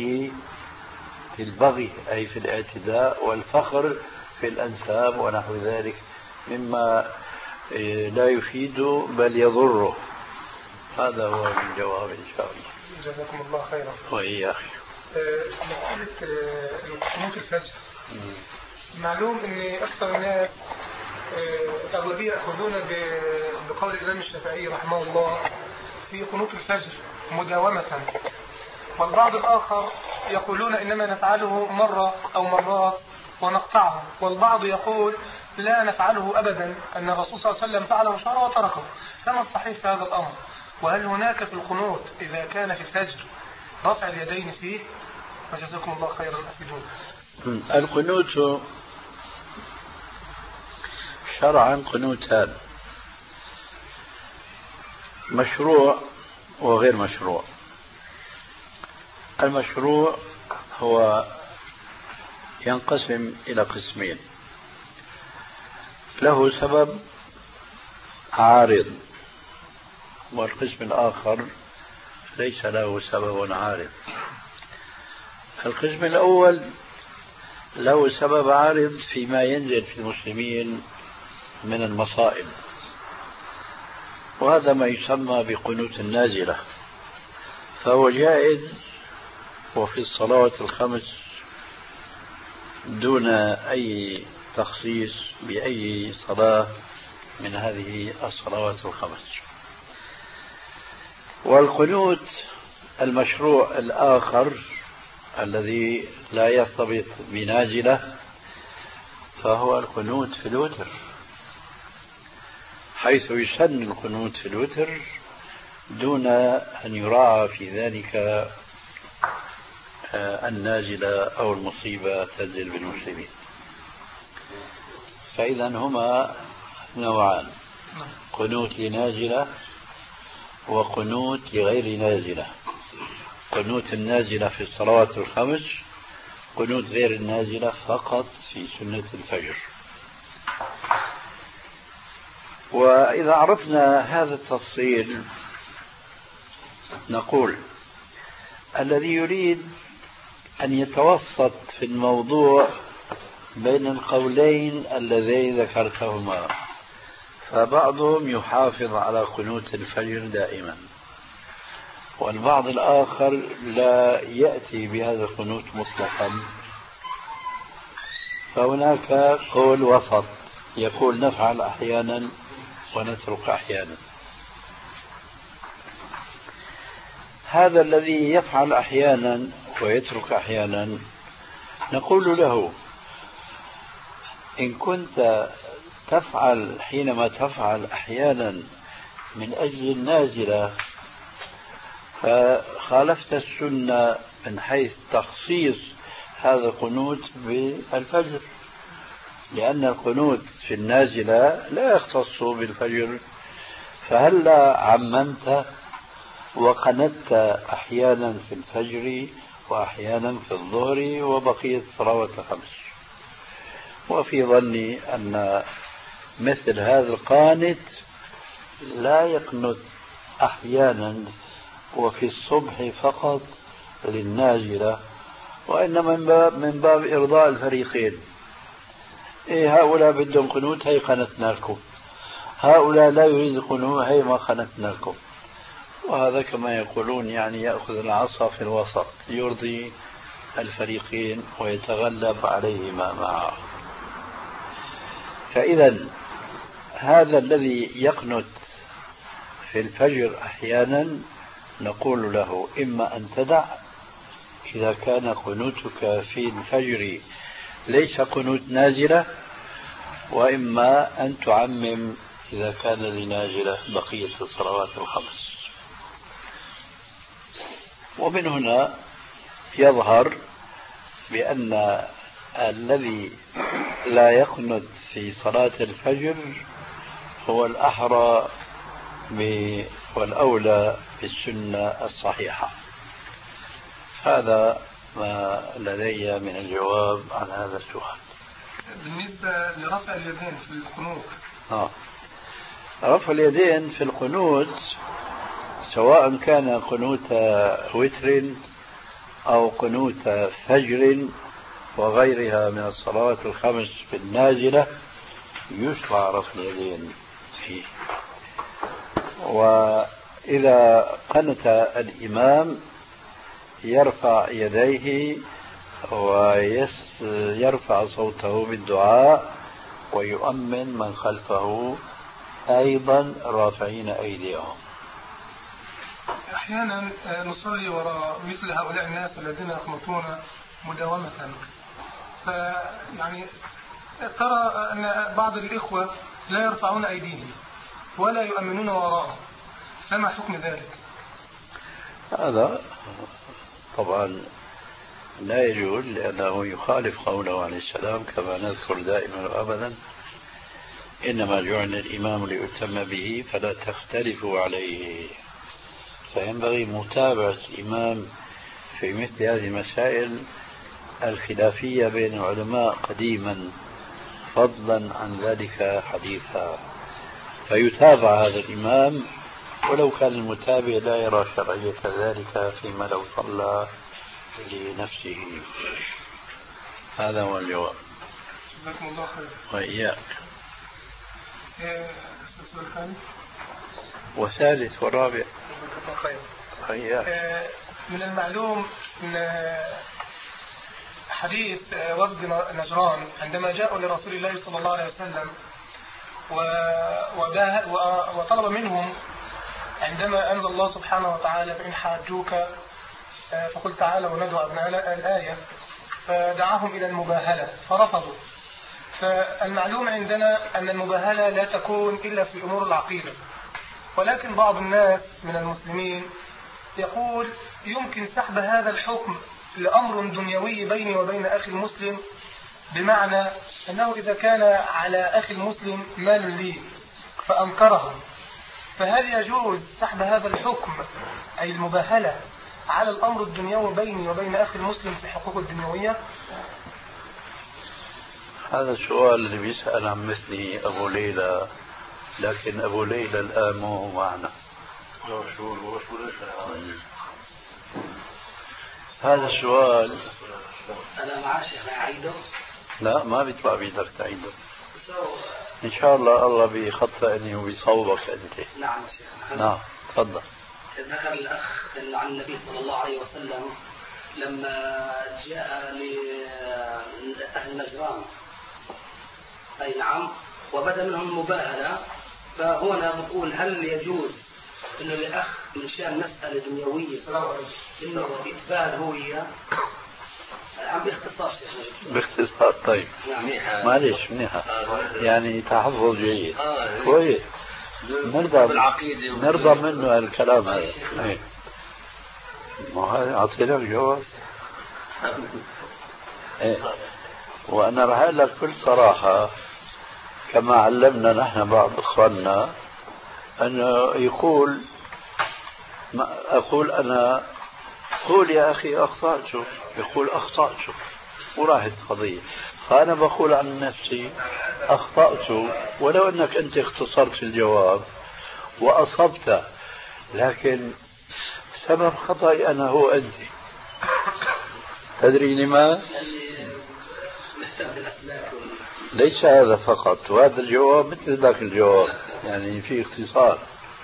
البغي أي في الاعتداء، والفخر في الأنساب ونحو ذلك مما لا يفيد بل يضره. هذا هو الجواب إن شاء الله. جزاكم الله خيرا. وإياك. مسألة قنوت الفجر، معلوم أن أكثر الناس الأغلبية يأخذون بقول الإمام الشافعي رحمه الله في قنوت الفجر مداومة، والبعض الآخر يقولون إنما نفعله مرة أو مرات ونقطعه، والبعض يقول لا نفعله أبدا، أن الرسول صلى الله عليه وسلم فعله شرع وتركه. فما الصحيح في هذا الأمر؟ وهل هناك في القنوت إذا كان في الفجر رفع اليدين فيه؟ فجزاكم الله خيرا أفيدون. القنوت شرعا قنوتان، مشروع وغير مشروع. المشروع هو ينقسم إلى قسمين، له سبب عارض، والقسم الآخر ليس له سبب عارض. القسم الأول له سبب عارض فيما ينزل في المسلمين من المصائب، وهذا ما يسمى بقنوت النازلة، فهو جائز وفي الصلوات الخمس دون أي تخصيص بأي صلاة من هذه الصلوات الخمس. والقنوت المشروع الآخر الذي لا يرتبط بنازلة فهو القنوت في الوتر، حيث يسن القنوت في الوتر دون أن يراعى في ذلك النازلة أو المصيبة تنزل بالمسلمين. فإذا هما نوعان، قنوت لنازلة وقنوت لغير نازلة. قنوت النازلة في الصلوات الخمس، قنوت غير النازلة فقط في سنة الفجر. وإذا عرفنا هذا التفصيل نقول الذي يريد أن يتوسط في الموضوع بين القولين اللذين ذكرتهما، فبعضهم يحافظ على قنوت الفجر دائما، والبعض الآخر لا يأتي بهذا القنوت مطلقا. فهناك قول وسط يقول نفعل أحيانا ونترك أحيانا. هذا الذي يفعل أحيانا ويترك أحيانا نقول له إن كنت تفعل حينما تفعل أحيانا من أجل النازلة فخالفت السنة من حيث تخصيص هذا القنوت بالفجر، لأن القنوت في النازلة لا يختص بالفجر، فهلا عممت وقنت أحيانا في الفجر وأحيانا في الظهر وبقية صلوات الخمس. وفي ظني أن مثل هذا القانت لا يقنت أحيانا وفي الصبح فقط للنازلة، وإنما من باب إرضاء الفريقين. هؤلاء بدهم قنوت هي قنتنا لكم، هؤلاء لا يريد قنوت هي ما قنتنا لكم. وهذا كما يقولون يعني يأخذ العصا في الوسط يرضي الفريقين ويتغلب عليهما معه. فإذا هذا الذي يقنت في الفجر أحيانا نقول له إما أن تدع إذا كان قنوتك في الفجر ليس قنوت نازلة، وإما أن تعمم إذا كان لنازلة بقية الصلوات الخمس. ومن هنا يظهر بأن الذي لا يقنت في صلاة الفجر هو الأحرى والأولى بالسنة الصحيحة. هذا ما لدي من الجواب عن هذا السؤال. بالنسبة لرفع اليدين في القنوت، رفع اليدين في القنوت سواء كان قنوت وتر أو قنوت فجر وغيرها من الصلوات الخمس في النازلة يشرع رفع اليدين فيه. إذا قنت الإمام يرفع يديه ويرفع صوته بالدعاء ويؤمن من خلفه أيضا رافعين أيديهم. أحيانا نصلي وراء مثل هؤلاء الناس الذين يقنطون مداومة، فيعني ترى أن بعض الإخوة لا يرفعون أيديهم ولا يؤمنون وراءهم، فما حكم ذلك؟ هذا طبعا لا يجوز، لأنه يخالف قوله عليه السلام كما نذكر دائما وأبدا: إنما جعل الإمام ليؤتم به فلا تختلفوا عليه. فينبغي متابعة الإمام في مثل هذه المسائل الخلافية بين العلماء قديما، فضلا عن ذلك حديثا، فيتابع هذا الإمام ولو كان المتابع لا يرى شرعية ذلك فيما لو صلى لنفسه. هذا هو الجواب. جزاكم الله خير. وإياك. وثالث ورابع. من المعلوم أن حديث وفد نجران عندما جاءوا لرسول الله صلى الله عليه وسلم وطلب منهم عندما أنزل الله سبحانه وتعالى: فإن حاجوك فقل تعالوا وندعو أبناء الآية، فدعاهم إلى المباهلة فرفضوا. فالمعلوم عندنا أن المباهلة لا تكون إلا في أمور العقيدة، ولكن بعض الناس من المسلمين يقول يمكن سحب هذا الحكم لأمر دنيوي بيني وبين أخي المسلم، بمعنى أنه إذا كان على أخي المسلم مال لي فأنكره، فهل يجوز سحب هذا الحكم أي المباهلة على الأمر الدنيوي بيني وبين أخي المسلم في حقوق الدنيوية؟ هذا السؤال اللي بيسأل عن مثلي أبو ليلى، لكن أبو ليلى الآن مو معنا. هذا السؤال أنا مع شيخنا أعيده؟ لا، ما بيطلع بيدك تعيده إن شاء الله. الله بيخطئني وبيصوبك أنت. نعم شيخنا. نعم تفضل. ذكر الأخ عن النبي صلى الله عليه وسلم لما جاء لأهل نجران، أي نعم، وبدأ منهم مباهلة، فهنا نقول هل يجوز إنه الأخ من شأن مسألة دنيوية إنه إثبات هوية؟ عم باختصار شيخنا. باختصار طيب. معلش منيحة، يعني تحفظ جيد كويس، نرضى منه الكلام هذا. ما هذا أعطينا الجواب. وأنا راح أقول لك بكل صراحة كما علمنا نحن بعض إخواننا أنه يقول أقول أنا قول يا أخي أخطأت، يقول أخطأت وراحت قضية. فأنا بقول عن نفسي أخطأت، ولو أنك أنت اختصرت الجواب وأصبت، لكن سبب خطأي أنا هو أنت. تدري لما؟ ليس هذا فقط، وهذا الجواب مثل ذاك الجواب، يعني في اختصار.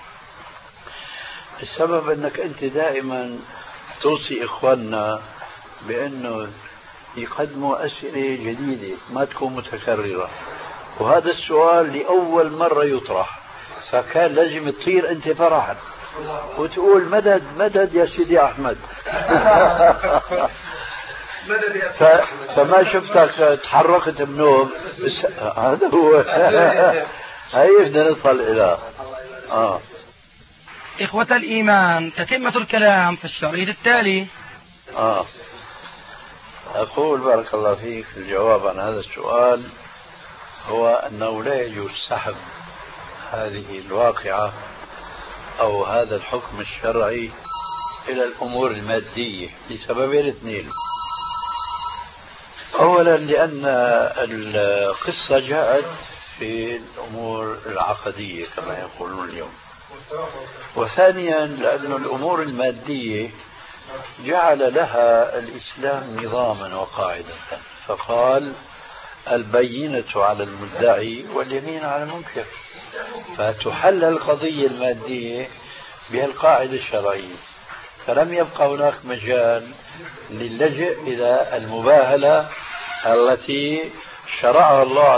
السبب أنك أنت دائما توصي إخواننا بأنه يقدموا أسئلة جديدة ما تكون متكررة، وهذا السؤال لأول مرة يطرح، فكان لازم تطير أنت فرحا وتقول مدد مدد يا سيدي أحمد. فما شفتك تحركت بنوم. هذا هو. هاي بدنا نصل إلى إخوة الإيمان، تتمة الكلام في الشريط التالي. أقول بارك الله فيك الجواب عن هذا السؤال هو أنه لا يجوز سحب هذه الواقعة أو هذا الحكم الشرعي إلى الأمور المادية لسببين اثنين. أولا لأن القصة جاءت في الأمور العقدية كما يقولون اليوم، وثانيا لأن الأمور المادية جعل لها الإسلام نظاما وقاعدة، فقال البينة على المدعي واليمين على المنكر، فتحل القضية المادية بهالقاعدة الشرعية، فلم يبقى هناك مجال للجئ إلى المباهلة التي شرعها الله